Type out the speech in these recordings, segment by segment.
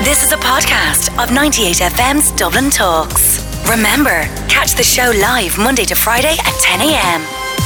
This is a podcast of 98FM's Dublin Talks. Remember, catch the show live Monday to Friday at 10 a.m.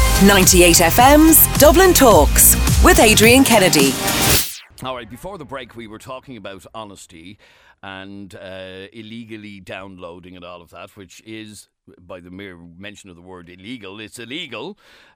98FM's Dublin Talks with Adrian Kennedy. All right, before the break, we were talking about honesty and illegally downloading and all of that, which is, by the mere mention of the word illegal, it's illegal.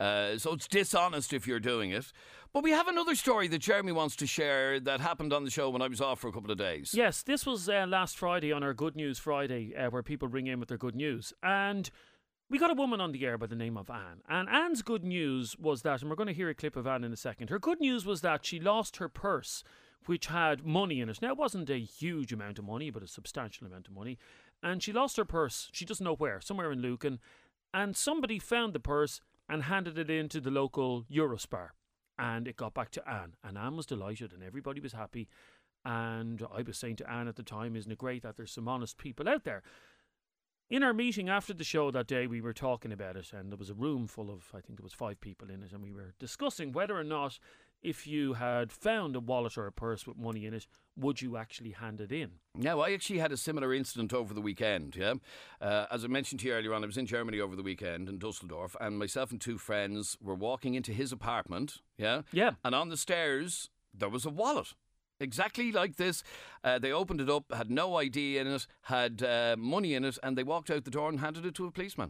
So it's dishonest if you're doing it. But we have another story that Jeremy wants to share that happened on the show when I was off for a couple of days. Yes, this was last Friday on our Good News Friday, where people ring in with their good news. And we got a woman on the air by the name of Anne. And Anne's good news was that, and we're going to hear a clip of Anne in a second, her good news was that she lost her purse, which had money in it. Now, it wasn't a huge amount of money, but a substantial amount of money. And she lost her purse, she doesn't know where, somewhere in Lucan. And somebody found the purse and handed it into the local Eurospar. And it got back to Anne. And Anne was delighted and everybody was happy. And I was saying to Anne at the time, isn't it great that there's some honest people out there? In our meeting after the show that day, we were talking about it, and there was a room full of, I think there was 5 people in it, and we were discussing whether or not, if you had found a wallet or a purse with money in it, would you actually hand it in? Now, I actually had a similar incident over the weekend, yeah. As I mentioned to you earlier on, I was in Germany over the weekend, in Dusseldorf, and myself and 2 friends were walking into his apartment, yeah? Yeah. And on the stairs, there was a wallet. Exactly like this. They opened it up, had no ID in it, had money in it, and they walked out the door and handed it to a policeman.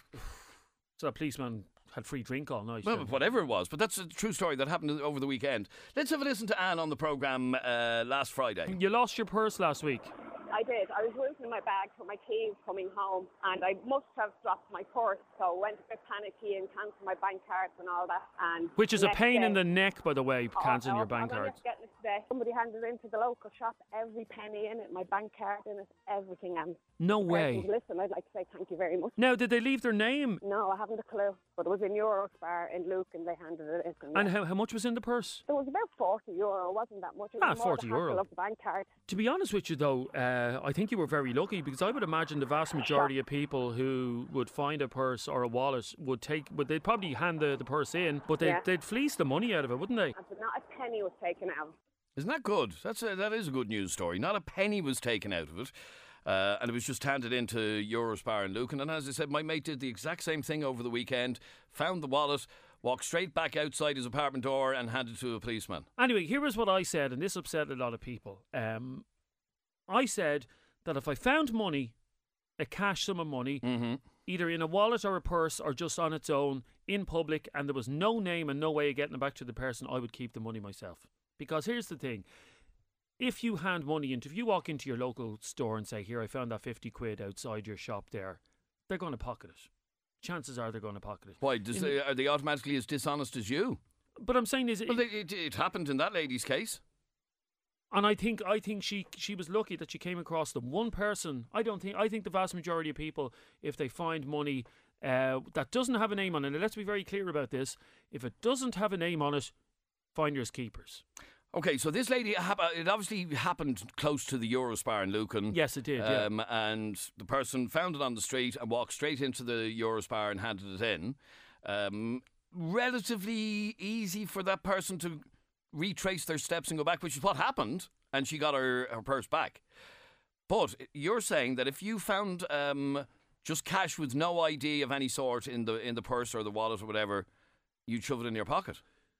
So a policeman had free drink all night. Well, whatever it was, but that's a true story that happened over the weekend. Let's have a listen to Anne on the programme last Friday. You lost your purse last week. I did. I was losing my bag for my keys coming home, and I must have dropped my purse, so went a bit panicky and cancelled my bank cards and all that. And which is a pain in the neck, by the way, cancelling your bank cards. Getting it today. Somebody handed it into the local shop, every penny in it, my bank card in it, everything. And no way. Listen, I'd like to say thank you very much. Now, did they leave their name? No, I haven't a clue. But it was in Eurospar in Lucan, they handed it in. And how much was in the purse? It was about €40. It wasn't that much. It was more €40. the hassle of the bank card. To be honest with you, though, I think you were very lucky, because I would imagine the vast majority of people who would find a purse or a wallet they'd probably hand the purse in, but they'd fleece the money out of it, wouldn't they? But not a penny was taken out. Isn't that good? That is a good news story. Not a penny was taken out of it. And it was just handed into Eurospar in Lucan. And as I said, my mate did the exact same thing over the weekend, found the wallet, walked straight back outside his apartment door and handed it to a policeman. Anyway, here was what I said, and this upset a lot of people. I said that if I found money, a cash sum of money, either in a wallet or a purse or just on its own, in public, and there was no name and no way of getting it back to the person, I would keep the money myself. Because here's the thing. If you hand money if you walk into your local store and say, here, I found that 50 quid outside your shop there, they're going to pocket it. Chances are they're going to pocket it. Why? Are they automatically as dishonest as you? But I'm saying it happened in that lady's case. And I think she was lucky that she came across the one person. I think the vast majority of people, if they find money that doesn't have a name on it, and let's be very clear about this, if it doesn't have a name on it, finders keepers. Okay, so this lady, it obviously happened close to the Eurospar in Lucan. Yes, it did, yeah. And the person found it on the street and walked straight into the Eurospar and handed it in. Relatively easy for that person to retrace their steps and go back, which is what happened, and she got her purse back. But you're saying that if you found just cash with no ID of any sort in the purse or the wallet or whatever, you'd shove it in your pocket.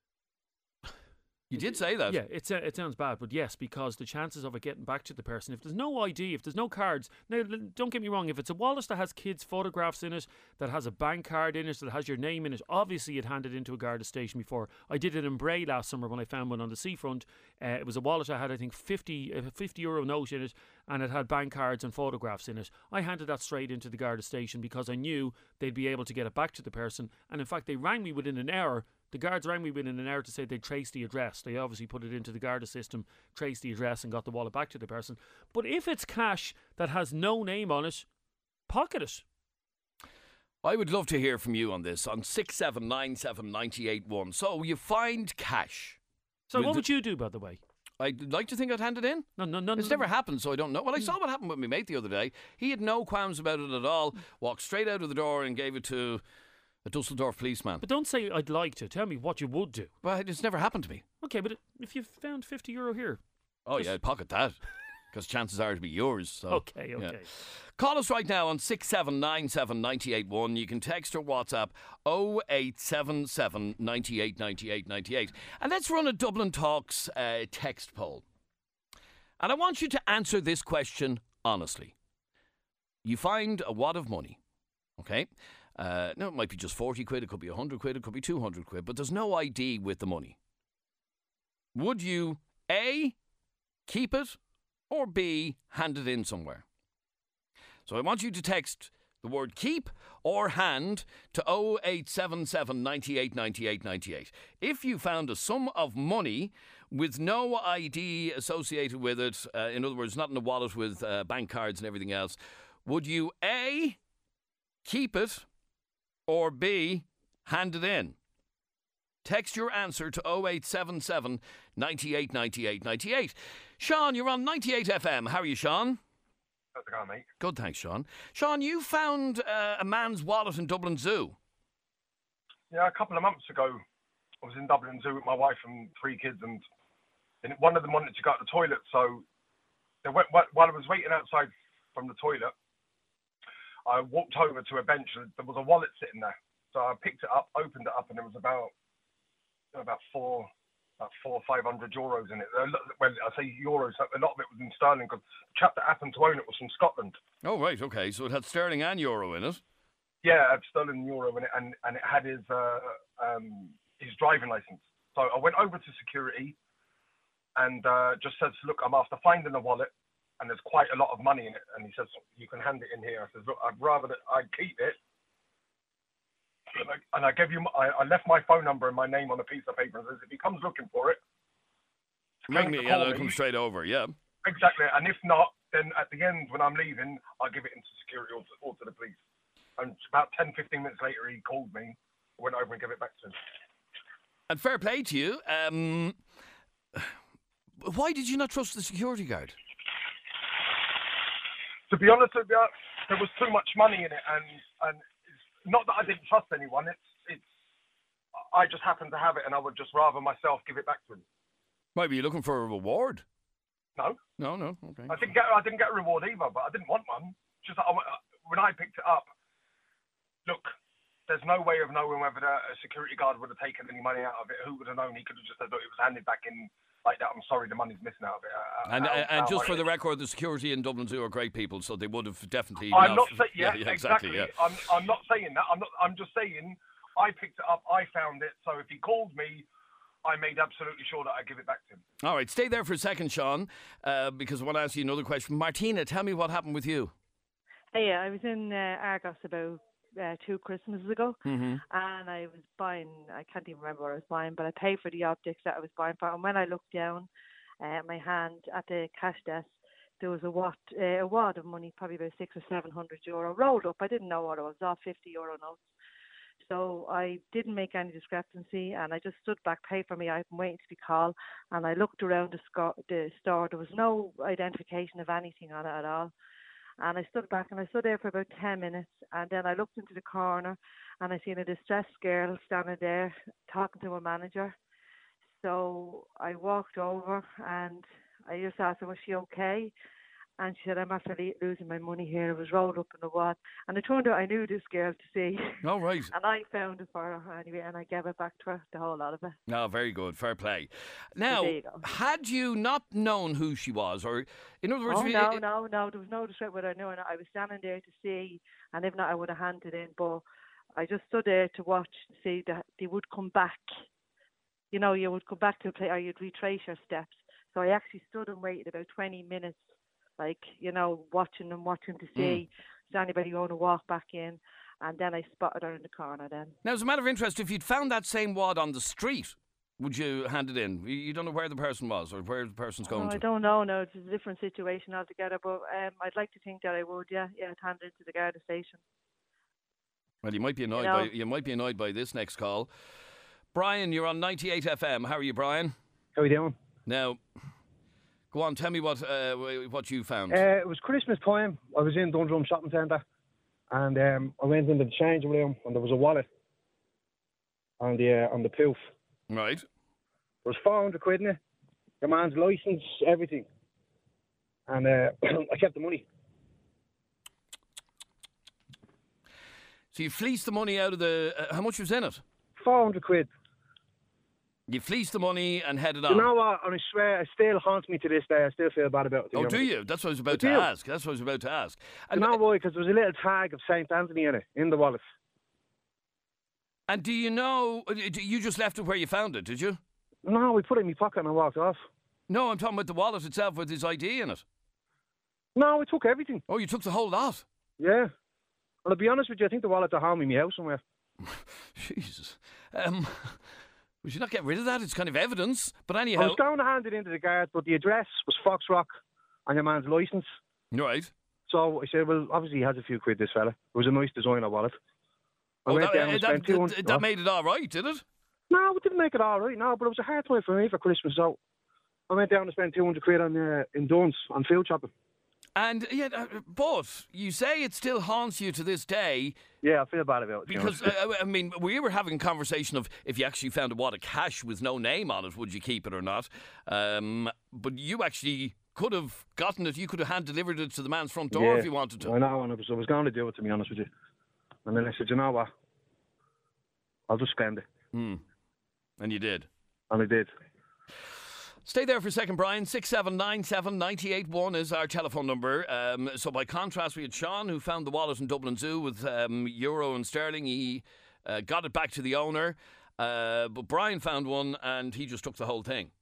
You did say that. Yeah, it sounds bad, but yes, because the chances of it getting back to the person, if there's no ID, if there's no cards, now don't get me wrong, if it's a wallet that has kids' photographs in it, that has a bank card in it, that has your name in it, obviously you'd hand it into a Garda station before. I did it in Bray last summer when I found one on the seafront. It was a wallet that had, I think, a €50 note in it, and it had bank cards and photographs in it. I handed that straight into the Garda station because I knew they'd be able to get it back to the person, and in fact they rang me within an hour. The guards rang me within an hour to say they'd trace the address. They obviously put it into the Garda system, traced the address and got the wallet back to the person. But if it's cash that has no name on it, pocket it. I would love to hear from you on this, on 6797981. So you find cash. So what would you do, by the way? I'd like to think I'd hand it in. No. It's never happened, so I don't know. Well, I saw what happened with my mate the other day. He had no qualms about it at all. Walked straight out of the door and gave it to a Dusseldorf policeman. But don't say I'd like to. Tell me what you would do. Well, it's never happened to me. Okay, but if you found €50 here. Oh, yeah, I'd pocket that. Because chances are it'll be yours. So, Okay. yeah. Call us right now on 6797 981. You can text or WhatsApp 0877 98 98 98. And let's run a Dublin Talks text poll. And I want you to answer this question honestly. You find a wad of money, okay? Now, it might be just 40 quid, it could be 100 quid, it could be 200 quid, but there's no ID with the money. Would you, A, keep it, or B, hand it in somewhere? So I want you to text the word keep or hand to 0877 98 98 98. If you found a sum of money with no ID associated with it, in other words, not in a wallet with bank cards and everything else, would you A, keep it, or B, hand it in? Text your answer to 0877 98 98 98. Sean, you're on 98 FM. How are you, Sean? How's it going, mate? Good, thanks, Sean. Sean, you found a man's wallet in Dublin Zoo. Yeah, a couple of months ago, I was in Dublin Zoo with my wife and 3 kids, and one of them wanted to go to the toilet, so while I was waiting outside from the toilet, I walked over to a bench, and there was a wallet sitting there. So I picked it up, opened it up, and there was about 400 or 500 euros in it. Well, I say euros, a lot of it was in sterling, because the chap that happened to own it was from Scotland. Oh, right, okay. So it had sterling and euro in it. Yeah, it had sterling and euro in it, and it had his driving license. So I went over to security and just says, look, I'm after finding a wallet, and there's quite a lot of money in it. And he says, you can hand it in here. I says, look, I'd rather that I keep it. And I gave you, I left my phone number and my name on a piece of paper. And says, if he comes looking for it, ring me and I'll come straight over, yeah. Exactly. And if not, then at the end, when I'm leaving, I'll give it into security or to the police. And about 10, 15 minutes later, he called me, went over and gave it back to him. And fair play to you. Why did you not trust the security guard? To be honest with you, there was too much money in it, and it's not that I didn't trust anyone. It's I just happened to have it, and I would just rather myself give it back to him. Might be looking for a reward. No. Okay. I didn't get a reward either, but I didn't want one. Just when I picked it up, look, there's no way of knowing whether a security guard would have taken any money out of it. Who would have known? He could have just said, look, it was handed back in like that. I'm sorry, the money's missing out of it. And just for the record, the security in Dublin Zoo are great people, so they would have definitely. I'm not saying exactly. Yeah. I'm not saying that. I'm just saying I picked it up. I found it. So if he called me, I made absolutely sure that I give it back to him. All right, stay there for a second, Sean, because I want to ask you another question. Martina, tell me what happened with you. Hey, I was in Argos about 2 Christmases ago, and I was buying, I can't even remember what I was buying, but I paid for the optics that I was buying for. And when I looked down at my hand at the cash desk, there was a wad of money, probably about 600 or 700 euro, rolled up. I didn't know what it was, all 50 euro notes. So I didn't make any discrepancy, and I just stood back, paid for me. I've been waiting to be called, and I looked around the store. There was no identification of anything on it at all. And I stood back, and I stood there for about 10 minutes, and then I looked into the corner, and I seen a distressed girl standing there talking to a manager. So I walked over, and I just asked her, was she okay? And she said, I'm after losing my money here. It was rolled up in a wad. And it turned out I knew this girl to see. Oh, right. And I found it for her anyway, and I gave it back to her, the whole lot of it. No, very good. Fair play. Now, So there you go. had you not known who she was, or in other words... No. There was no discrepancy with her knowing it. I was standing there to see, and if not, I would have handed in. But I just stood there to watch to see that they would come back. You know, you would come back to a place, or you'd retrace your steps. So I actually stood and waited about 20 minutes, like, you know, watching to see is anybody going to walk back in. And then I spotted her in the corner then. Now, as a matter of interest, if you'd found that same wad on the street, would you hand it in? You don't know where the person was or where the person's going to? I don't know. No, it's a different situation altogether. But I'd like to think that I would, yeah. I'd hand it to the Garda station. Well, you might be annoyed You know. by this next call. Brian, you're on 98 FM. How are you, Brian? How are you doing? Now, go on, tell me what you found. It was Christmas time. I was in Dundrum Shopping Centre, and I went into the changing room, and there was a wallet on the poof. Right. There was 400 quid in it. Your man's licence, everything. and I kept the money. So you fleeced the money out of the... how much was in it? 400 quid. You fleeced the money and headed on. You know what? And I swear, it still haunts me to this day. I still feel bad about it. Oh, do you? That's what I was about to ask. That's what I was about to ask. And you know why? Because there was a little tag of St. Anthony in it, in the wallet. And do you know... You just left it where you found it, did you? No, we put it in my pocket and I walked off. No, I'm talking about the wallet itself with his ID in it. No, we took everything. Oh, you took the whole lot? Yeah. Well, to be honest with you, I think the wallet's at home in my house somewhere. Jesus. We should not get rid of that. It's kind of evidence. But anyhow... I was going to hand it into the guard, but the address was Foxrock and your man's licence. Right. So I said, well, obviously he has a few quid, this fella. It was a nice designer wallet. That made it all right, did it? No, it didn't make it all right, no, but it was a hard time for me for Christmas, so I went down and spent 200 quid on in Duns on field shopping. And, but you say it still haunts you to this day. Yeah, I feel bad about it. Because, I mean, we were having a conversation of if you actually found a wad of cash with no name on it, would you keep it or not? But you actually could have gotten it. You could have hand-delivered it to the man's front door if you wanted to. I know, and I was going to do it, to be honest with you. And then I said, you know what? I'll just spend it. And you did. And I did. Stay there for a second, Brian. 6797 981 is our telephone number. So by contrast, we had Sean, who found the wallet in Dublin Zoo with euro and sterling. He got it back to the owner. But Brian found one and he just took the whole thing.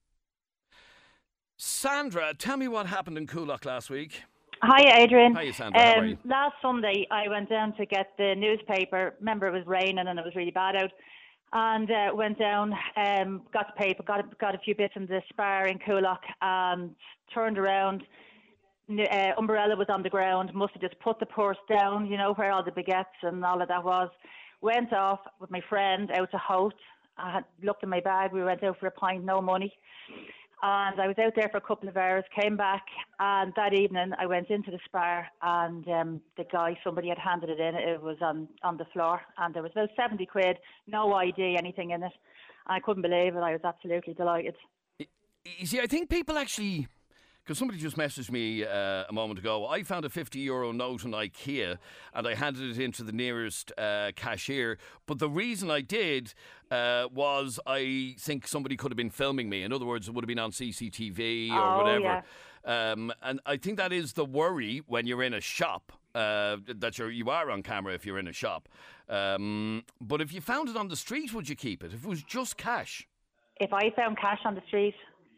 Sandra, tell me what happened in Coolock last week. Hi, Adrian. Hi, Sandra. How are you? Last Sunday, I went down to get the newspaper. Remember, it was raining and it was really bad out. And went down, got the paper, got a few bits in the Spar in Coolock, and turned around. Umbrella was on the ground. Must have just put the purse down, you know, where all the baguettes and all of that was. Went off with my friend out to Hout. I had looked in my bag. We went out for a pint, no money. And I was out there for a couple of hours, came back, and that evening I went into the Spar, and the guy, somebody had handed it in. It was on the floor, and there was about 70 quid, no ID, anything in it. I couldn't believe it. I was absolutely delighted. You see, I think people actually... Because somebody just messaged me a moment ago. I found a €50 note in IKEA and I handed it into the nearest cashier. But the reason I did was I think somebody could have been filming me. In other words, it would have been on CCTV or whatever. Yeah. And I think that is the worry when you're in a shop, that you are on camera if you're in a shop. But if you found it on the street, would you keep it? If it was just cash? If I found cash on the street...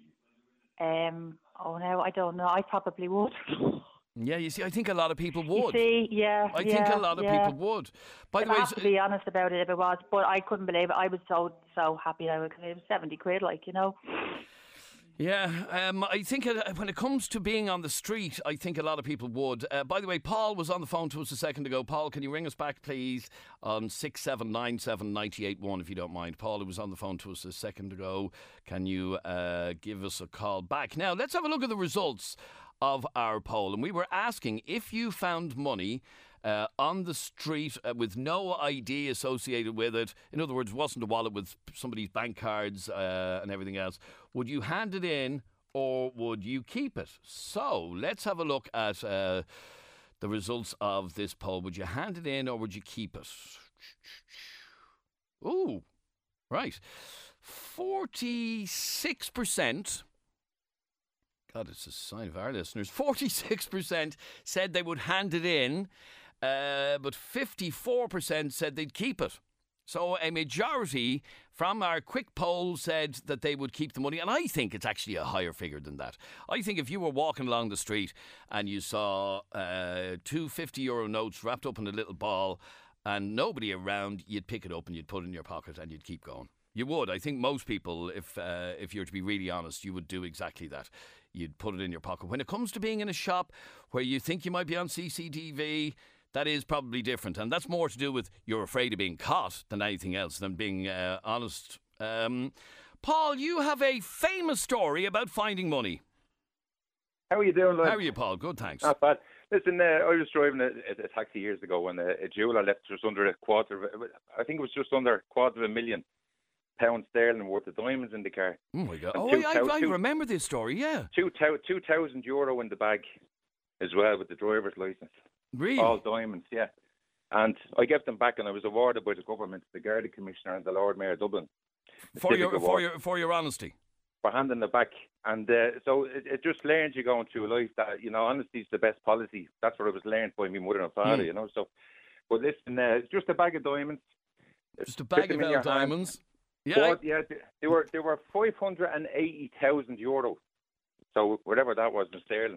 oh no, I don't know. I probably would. Yeah, you see, I think a lot of people would. You see, yeah. I think a lot of people would. By the way, I have to be honest about it if it was, but I couldn't believe it. I was so happy now because it was 70 quid, like, you know. Yeah, I think when it comes to being on the street, I think a lot of people would. By the way, Paul was on the phone to us a second ago. Paul, can you ring us back, please, on 6797 981, if you don't mind. Paul, who was on the phone to us a second ago, can you give us a call back? Now, let's have a look at the results of our poll. And we were asking if you found money on the street with no ID associated with it. In other words, wasn't a wallet with somebody's bank cards and everything else. Would you hand it in or would you keep it? So let's have a look at the results of this poll. Would you hand it in or would you keep it? Ooh, right. 46%. God, it's a sign of our listeners. 46% said they would hand it in. But 54% said they'd keep it. So a majority from our quick poll said that they would keep the money. And I think it's actually a higher figure than that. I think if you were walking along the street and you saw two €50 notes wrapped up in a little ball and nobody around, you'd pick it up and you'd put it in your pocket and you'd keep going. You would. I think most people, if you're to be really honest, you would do exactly that. You'd put it in your pocket. When it comes to being in a shop where you think you might be on CCTV, that is probably different. And that's more to do with you're afraid of being caught than anything else, than being honest. Paul, you have a famous story about finding money. How are you doing, Lloyd? How are you, Paul? Good, thanks. Not bad. Listen, I was driving a taxi years ago when a jeweller left just under I think it was just under $250,000 £2,000 sterling worth of diamonds in the car. Oh my God! And I remember this story. Yeah, €2,000 in the bag as well with the driver's license. Really? All diamonds, yeah. And I gave them back, and I was awarded by the government, the Garda Commissioner and the Lord Mayor of Dublin. For your honesty. For handing it back. And so it just learns you going through life that, honesty is the best policy. That's what I was learned by my mother and father, So, but listen, just a bag of diamonds. Just a bag of diamonds. Yeah. But, they were €580,000. So whatever that was in sterling.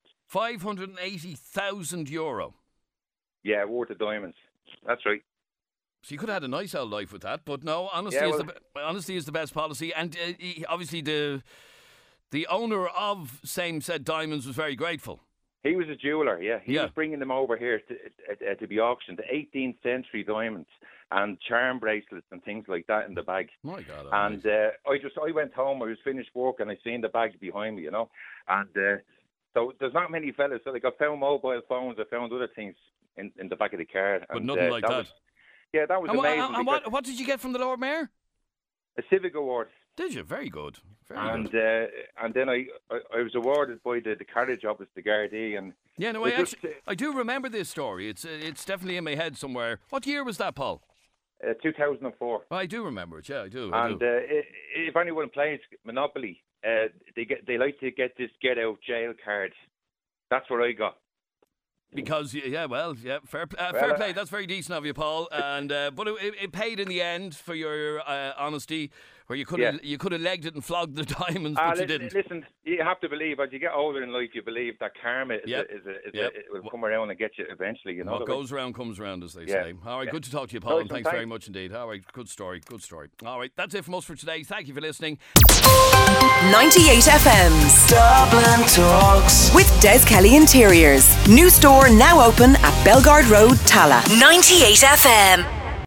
€580,000. Yeah, worth of diamonds. That's right. So you could have had a nice old life with that, but no, honesty is the best policy. And obviously the owner of same said diamonds was very grateful. He was a jeweller, yeah. He was bringing them over here to be auctioned, the 18th century diamonds and charm bracelets and things like that in the bag. My God! And I went home. I was finished work and I seen the bag behind me, And so there's not many fellas. So I found mobile phones. I found other things in the back of the car. But nothing like that. That was amazing. And what did you get from the Lord Mayor? A Civic Award. Did you? Very good. And then I was awarded by the carriage office, the Gardaí, and I do remember this story. It's definitely in my head somewhere. What year was that, Paul? 2004. I do remember it. Yeah, I do. If anyone plays Monopoly, they like to get this get out jail card. That's what I got. Because fair play. That's very decent of you, Paul. And but it paid in the end for your honesty, where you could have legged it and flogged the diamonds, but you didn't. Listen, you have to believe as you get older in life, you believe that karma will come around and get you eventually. What goes around comes around, as they say. All right, good to talk to you, Paul, and thanks very much indeed. All right, good story. All right, that's it from us for today. Thank you for listening. 98 FM's Dublin Talks with Des Kelly Interiors. New store now open at Belgard Road, Tala. 98 FM.